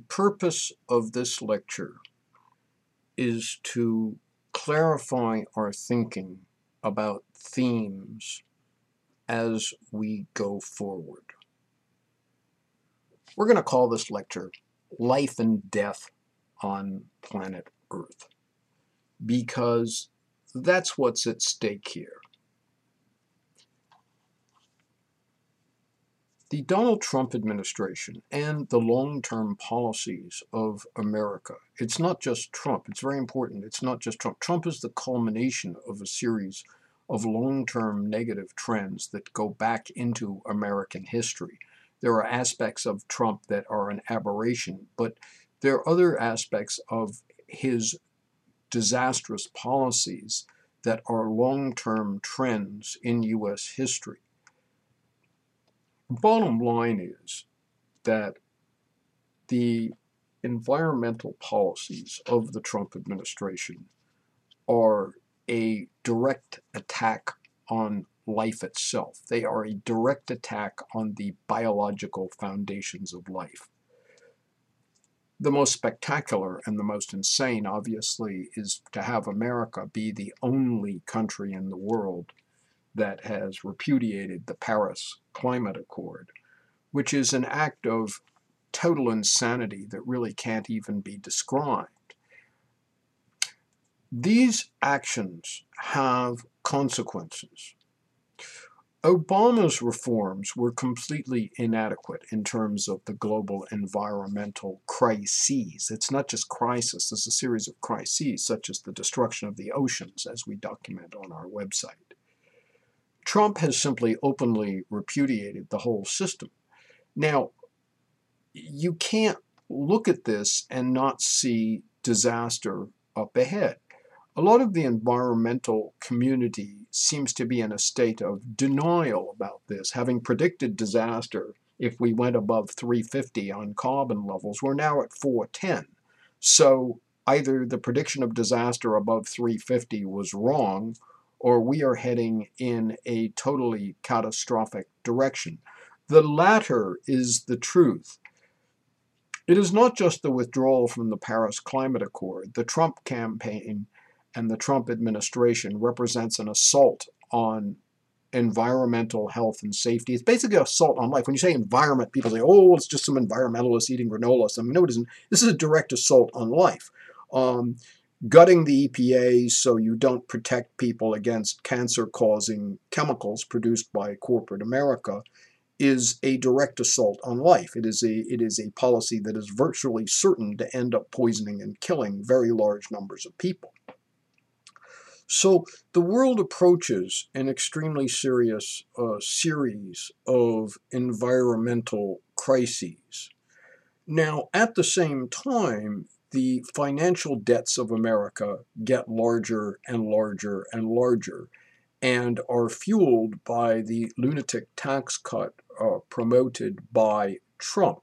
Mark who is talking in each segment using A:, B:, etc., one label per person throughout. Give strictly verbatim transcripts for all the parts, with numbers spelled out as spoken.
A: purpose of this lecture is to clarify our thinking about themes as we go forward. We're going to call this lecture Life and Death on Planet Earth, because that's what's at stake here. The Donald Trump administration and the long-term policies of America, it's not just Trump, it's very important, it's not just Trump. Trump is the culmination of a series of long-term negative trends that go back into American history. There are aspects of Trump that are an aberration, but there are other aspects of his disastrous policies that are long-term trends in U S history. Bottom line is that the environmental policies of the Trump administration are a direct attack on life itself. They are a direct attack on the biological foundations of life. The most spectacular and the most insane, obviously, is to have America be the only country in the world that has repudiated the Paris Climate Accord, which is an act of total insanity that really can't even be described. These actions have consequences. Obama's reforms were completely inadequate in terms of the global environmental crises. It's not just crisis, it's a series of crises, such as the destruction of the oceans, as we document on our website. Trump has simply openly repudiated the whole system. Now, you can't look at this and not see disaster up ahead. A lot of the environmental community seems to be in a state of denial about this, having predicted disaster if we went above three fifty on carbon levels. We're now at four ten. So either the prediction of disaster above three fifty was wrong, or we are heading in a totally catastrophic direction. The latter is the truth. It is not just the withdrawal from the Paris Climate Accord. The Trump campaign and the Trump administration represents an assault on environmental health and safety. It's basically an assault on life. When you say environment, people say, oh, it's just some environmentalists eating granola. I mean, no, it isn't. This is a direct assault on life. Um, Gutting the E P A so you don't protect people against cancer-causing chemicals produced by corporate America is a direct assault on life. It is a, it is a policy that is virtually certain to end up poisoning and killing very large numbers of people. So the world approaches an extremely serious uh, series of environmental crises. Now, at the same time, the financial debts of America get larger and larger and larger and are fueled by the lunatic tax cut uh, promoted by Trump.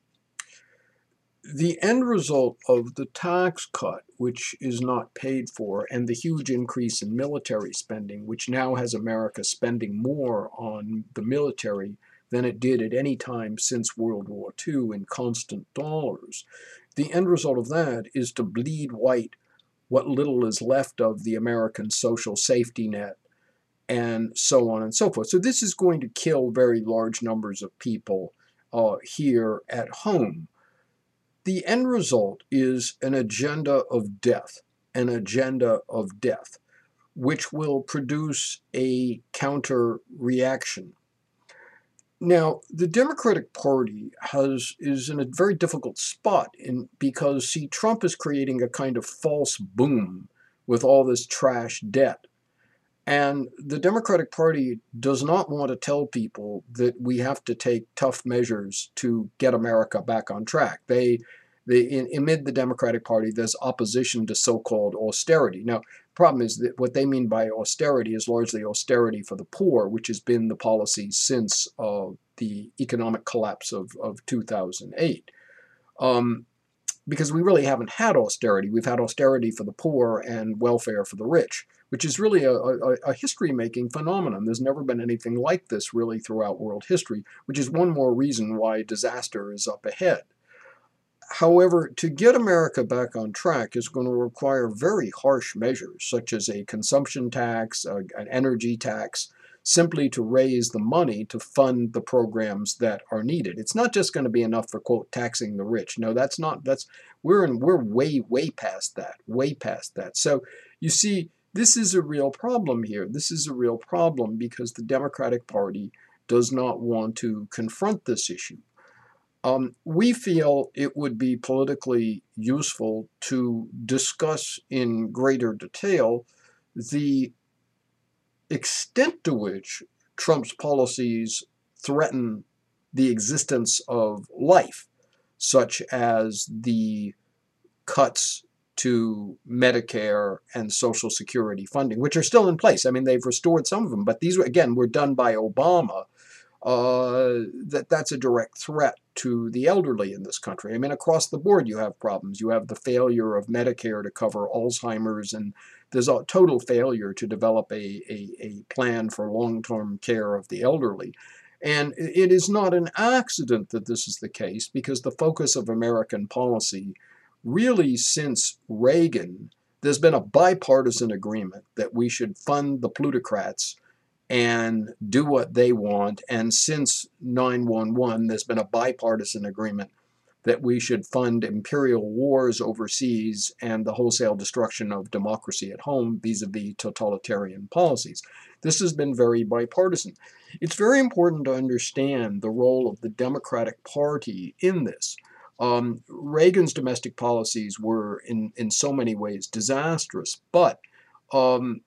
A: The end result of the tax cut, which is not paid for, and the huge increase in military spending, which now has America spending more on the military than it did at any time since World War Two in constant dollars. The end result of that is to bleed white what little is left of the American social safety net, and so on and so forth. So this is going to kill very large numbers of people uh, here at home. The end result is an agenda of death, an agenda of death, which will produce a counter reaction. Now, the Democratic Party has is in a very difficult spot in, because, see, Trump is creating a kind of false boom with all this trash debt. And the Democratic Party does not want to tell people that we have to take tough measures to get America back on track. They, they in, amid the Democratic Party, there's opposition to so-called austerity. Now, the problem is that what they mean by austerity is largely austerity for the poor, which has been the policy since uh, the economic collapse of, of two thousand eight. Um, because we really haven't had austerity. We've had austerity for the poor and welfare for the rich, which is really a, a, a history-making phenomenon. There's never been anything like this really throughout world history, which is one more reason why disaster is up ahead. However, to get America back on track is going to require very harsh measures, such as a consumption tax, a, an energy tax, simply to raise the money to fund the programs that are needed. It's not just going to be enough for, quote, taxing the rich. No, that's not, that's, we're in, we're way, way past that, way past that. So you see, this is a real problem here. This is a real problem because the Democratic Party does not want to confront this issue. Um, we feel it would be politically useful to discuss in greater detail the extent to which Trump's policies threaten the existence of life, such as the cuts to Medicare and Social Security funding, which are still in place. I mean, they've restored some of them, but these, again, were done by Obama. Uh, that that's a direct threat to the elderly in this country. I mean, across the board, you have problems. You have the failure of Medicare to cover Alzheimer's, and there's a total failure to develop a, a, a plan for long-term care of the elderly. And it is not an accident that this is the case, because the focus of American policy, really since Reagan, there's been a bipartisan agreement that we should fund the plutocrats and do what they want. And since nine one one, there's been a bipartisan agreement that we should fund imperial wars overseas and the wholesale destruction of democracy at home vis-a-vis totalitarian policies. This has been very bipartisan. It's very important to understand the role of the Democratic Party in this. Um, Reagan's domestic policies were in, in so many ways disastrous, but um,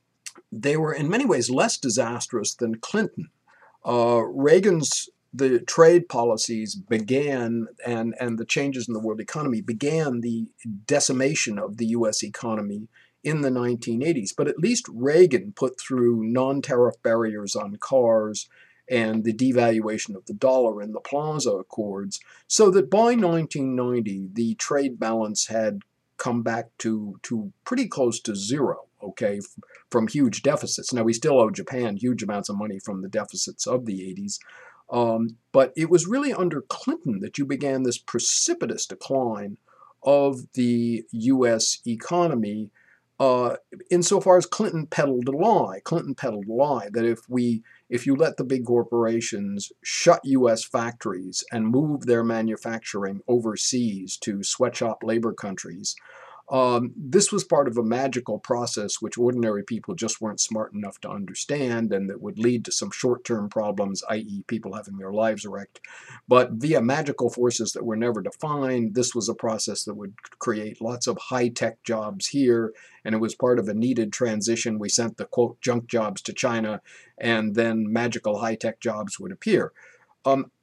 A: they were in many ways less disastrous than Clinton. Uh, Reagan's the trade policies began, and, and the changes in the world economy began the decimation of the U S economy in the nineteen eighties. But at least Reagan put through non-tariff barriers on cars and the devaluation of the dollar in the Plaza Accords, so that by nineteen ninety, the trade balance had come back to, to pretty close to zero, okay, from huge deficits. Now, we still owe Japan huge amounts of money from the deficits of the eighties, um, but it was really under Clinton that you began this precipitous decline of the U S economy, uh, insofar as Clinton peddled a lie. Clinton peddled a lie that if we, if you let the big corporations shut U S factories and move their manufacturing overseas to sweatshop labor countries, Um, this was part of a magical process which ordinary people just weren't smart enough to understand, and that would lead to some short-term problems, that is people having their lives wrecked. But via magical forces that were never defined, this was a process that would create lots of high-tech jobs here, and it was part of a needed transition. We sent the, quote, junk jobs to China, and then magical high-tech jobs would appear. Um,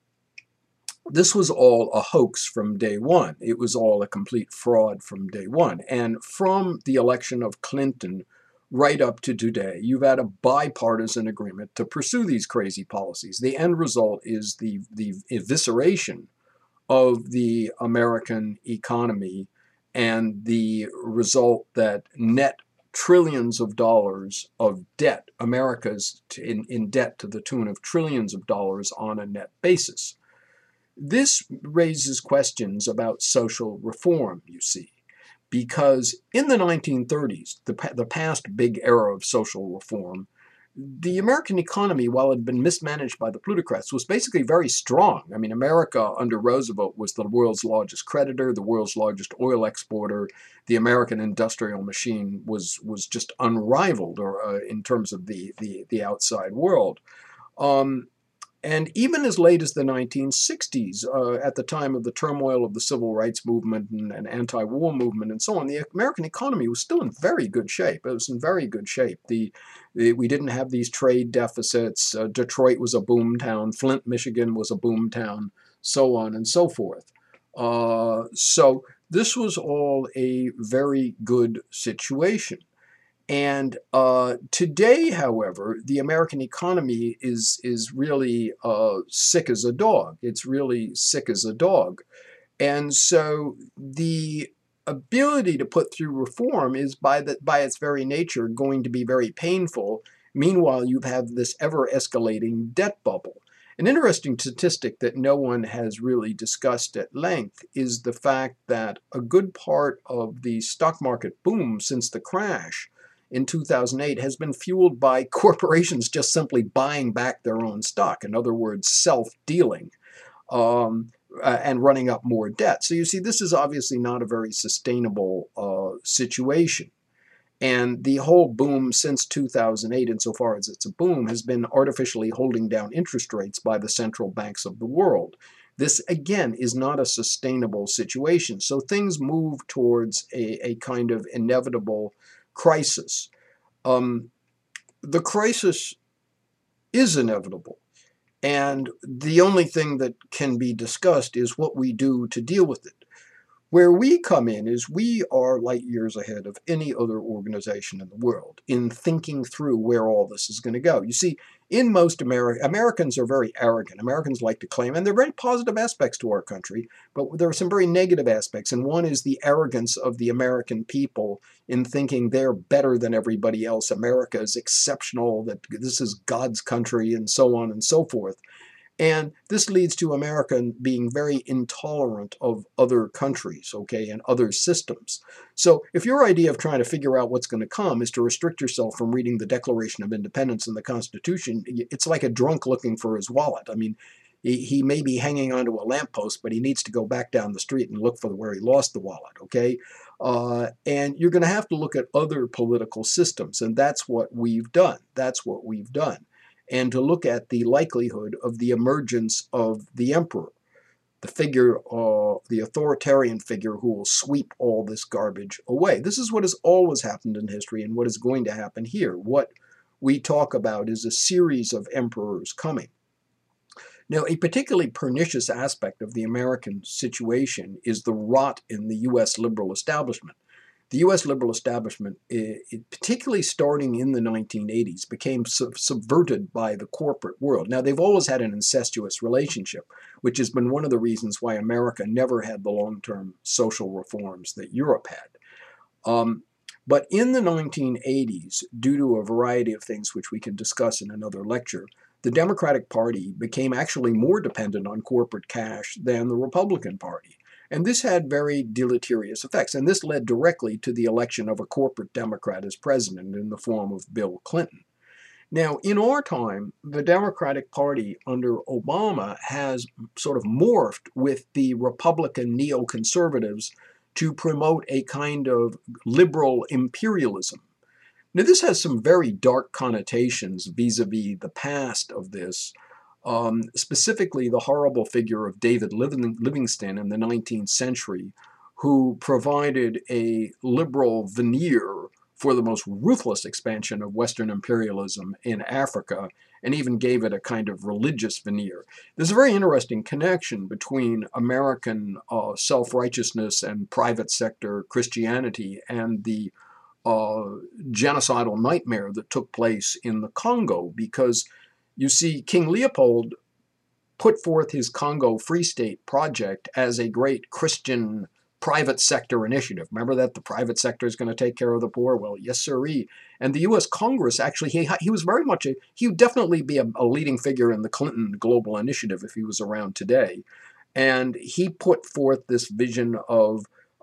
A: This was all a hoax from day one. It was all a complete fraud from day one. And from the election of Clinton right up to today, you've had a bipartisan agreement to pursue these crazy policies. The end result is the, the evisceration of the American economy, and the result that net trillions of dollars of debt, America's in, in debt to the tune of trillions of dollars on a net basis. This raises questions about social reform, you see, because in the nineteen thirties, the, the past big era of social reform, the American economy, while it had been mismanaged by the plutocrats, was basically very strong. I mean, America under Roosevelt was the world's largest creditor, the world's largest oil exporter. The American industrial machine was, was just unrivaled or, uh, in terms of the, the, the outside world. Um, And even as late as the nineteen sixties, uh, at the time of the turmoil of the civil rights movement and, and anti-war movement and so on, the American economy was still in very good shape. It was in very good shape. The, the we didn't have these trade deficits. Uh, Detroit was a boom town. Flint, Michigan was a boom town, so on and so forth. Uh, so this was all a very good situation. And uh, today, however, the American economy is, is really uh, sick as a dog. It's really sick as a dog. And so the ability to put through reform is, by, the, by its very nature, going to be very painful. Meanwhile, you have this ever-escalating debt bubble. An interesting statistic that no one has really discussed at length is the fact that a good part of the stock market boom since the crash in two thousand eight has been fueled by corporations just simply buying back their own stock. In other words, self-dealing. Um, uh, and running up more debt. So you see, this is obviously not a very sustainable uh, situation. And the whole boom since two thousand eight, insofar as it's a boom, has been artificially holding down interest rates by the central banks of the world. This, again, is not a sustainable situation. So things move towards a, a kind of inevitable crisis. Um, the crisis is inevitable. And the only thing that can be discussed is what we do to deal with it. Where we come in is we are light years ahead of any other organization in the world in thinking through where all this is going to go. You see, in most America, Americans are very arrogant. Americans like to claim, and there are very positive aspects to our country, but there are some very negative aspects. And one is the arrogance of the American people in thinking they're better than everybody else. America is exceptional, that this is God's country, and so on and so forth. And this leads to America being very intolerant of other countries, okay, and other systems. So if your idea of trying to figure out what's going to come is to restrict yourself from reading the Declaration of Independence and the Constitution, it's like a drunk looking for his wallet. I mean, he, he may be hanging onto a lamppost, but he needs to go back down the street and look for where he lost the wallet, okay? Uh, and you're going to have to look at other political systems, and that's what we've done. That's what we've done. And to look at the likelihood of the emergence of the emperor, the figure, uh, the authoritarian figure who will sweep all this garbage away. This is what has always happened in history and what is going to happen here. What we talk about is a series of emperors coming. Now, a particularly pernicious aspect of the American situation is the rot in the U S liberal establishment. The U S liberal establishment, it, particularly starting in the nineteen eighties, became sub subverted by the corporate world. Now, they've always had an incestuous relationship, which has been one of the reasons why America never had the long-term social reforms that Europe had. Um, but in the nineteen eighties, due to a variety of things which we can discuss in another lecture, the Democratic Party became actually more dependent on corporate cash than the Republican Party. And this had very deleterious effects. And this led directly to the election of a corporate Democrat as president in the form of Bill Clinton. Now, in our time, the Democratic Party under Obama has sort of morphed with the Republican neoconservatives to promote a kind of liberal imperialism. Now, this has some very dark connotations vis-a-vis the past of this. Um, specifically the horrible figure of David Livingston in the nineteenth century, who provided a liberal veneer for the most ruthless expansion of Western imperialism in Africa, and even gave it a kind of religious veneer. There's a very interesting connection between American uh, self-righteousness and private sector Christianity and the uh, genocidal nightmare that took place in the Congo, because you see, King Leopold put forth his Congo Free State project as a great Christian private sector initiative. Remember that the private sector is going to take care of the poor? Well, yes, sirree. And the U S Congress, actually, he, he was very much a, he would definitely be a, a leading figure in the Clinton Global Initiative if he was around today. And he put forth this vision of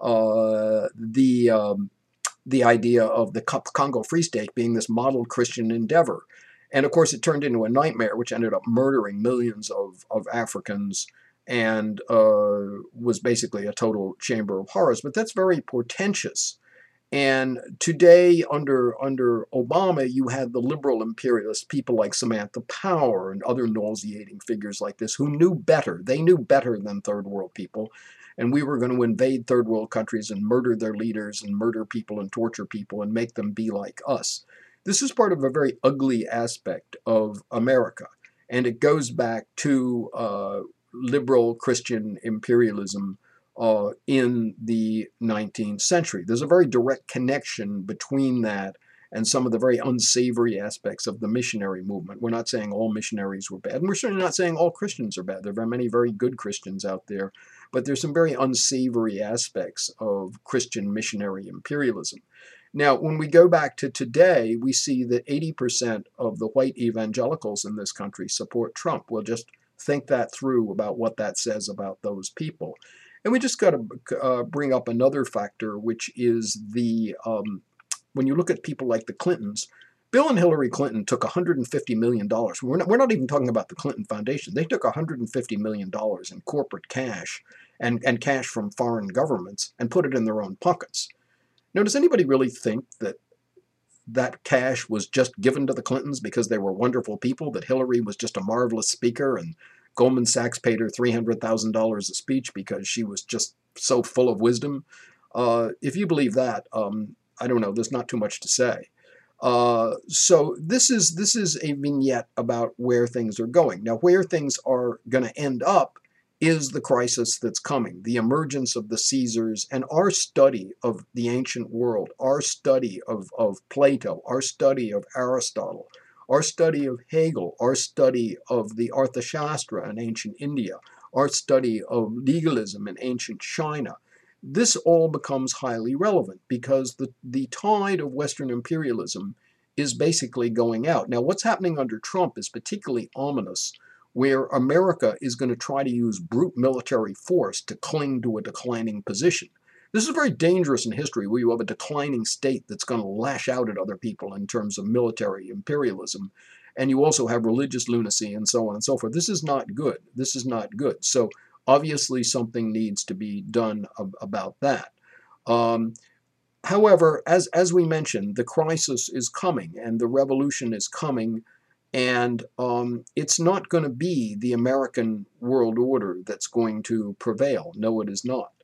A: uh, the, um, the idea of the Congo Free State being this model Christian endeavor. And of course, it turned into a nightmare, which ended up murdering millions of, of Africans and uh, was basically a total chamber of horrors. But that's very portentous. And today, under, under Obama, you had the liberal imperialists, people like Samantha Power and other nauseating figures like this, who knew better. They knew better than third world people. And we were going to invade third world countries and murder their leaders and murder people and torture people and make them be like us. This is part of a very ugly aspect of America, and it goes back to uh, liberal Christian imperialism uh, in the nineteenth century. There's a very direct connection between that and some of the very unsavory aspects of the missionary movement. We're not saying all missionaries were bad, and we're certainly not saying all Christians are bad. There are many very good Christians out there, but there's some very unsavory aspects of Christian missionary imperialism. Now, when we go back to today, we see that eighty percent of the white evangelicals in this country support Trump. Well, just think that through about what that says about those people. And we just got to uh, bring up another factor, which is the um, when you look at people like the Clintons, Bill and Hillary Clinton took one hundred fifty million dollars. We're not, we're not even talking about the Clinton Foundation. They took one hundred fifty million dollars in corporate cash and, and cash from foreign governments and put it in their own pockets. Now, does anybody really think that that cash was just given to the Clintons because they were wonderful people, that Hillary was just a marvelous speaker and Goldman Sachs paid her three hundred thousand dollars a speech because she was just so full of wisdom? Uh, if you believe that, um, I don't know, there's not too much to say. Uh, so this is this is a vignette about where things are going. Now, where things are going to end up is the crisis that's coming, the emergence of the Caesars, and our study of the ancient world, our study of, of Plato, our study of Aristotle, our study of Hegel, our study of the Arthashastra in ancient India, our study of legalism in ancient China. This all becomes highly relevant because the, the tide of Western imperialism is basically going out. Now, what's happening under Trump is particularly ominous, where America is going to try to use brute military force to cling to a declining position. This is very dangerous in history, where you have a declining state that's going to lash out at other people in terms of military imperialism. And you also have religious lunacy and so on and so forth. This is not good. This is not good. So obviously something needs to be done ab- about that. Um, however, as, as we mentioned, the crisis is coming and the revolution is coming. And um, it's not going to be the American world order that's going to prevail. No, it is not.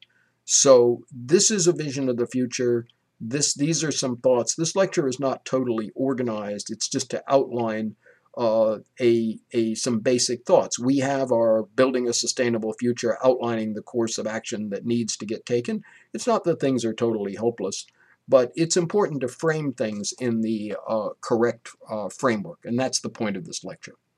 A: So this is a vision of the future. This, these are some thoughts. This lecture is not totally organized. It's just to outline uh, a, a, some basic thoughts. We have our Building a Sustainable Future, outlining the course of action that needs to get taken. It's not that things are totally hopeless, but it's important to frame things in the uh, correct uh, framework, and that's the point of this lecture.